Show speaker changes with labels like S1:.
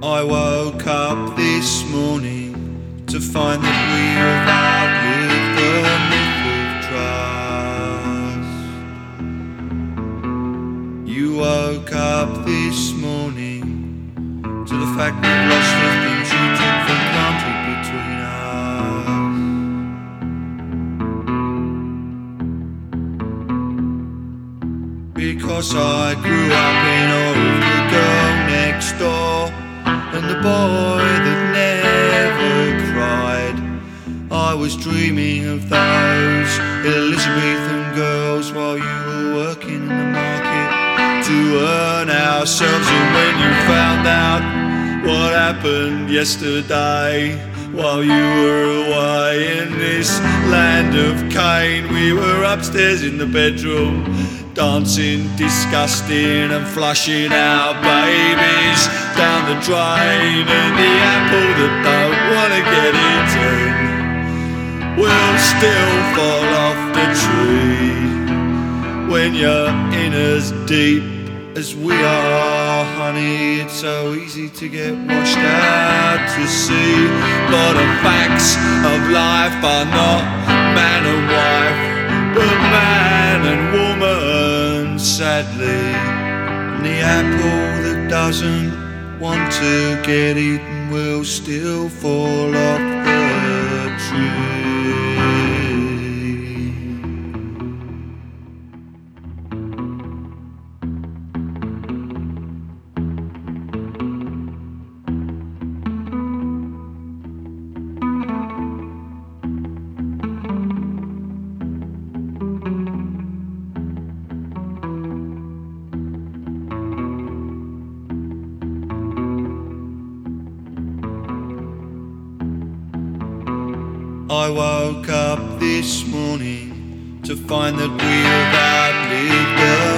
S1: I woke up this morning to find that we have outlived the myth of trust. You woke up this morning to the fact we've lost the things you took for granted between us. Because I grew up in awe of the girl next door and the boy that never cried. I was dreaming of those Elizabethan girls while you were working in the market to earn ourselves. And when you found out what happened yesterday, while you were away in this land of Cain, we were upstairs in the bedroom, dancing, disgusting and flushing our babies down the drain. And the apple that don't want to get eaten will still fall off the tree when you're in as deep as we are, honey. It's so easy to get washed out to sea, but the facts of life are not man and wife, but man and woman, sadly. And the apple that doesn't want to get eaten will still fall off the tree. I woke up this morning to find that we have outlived the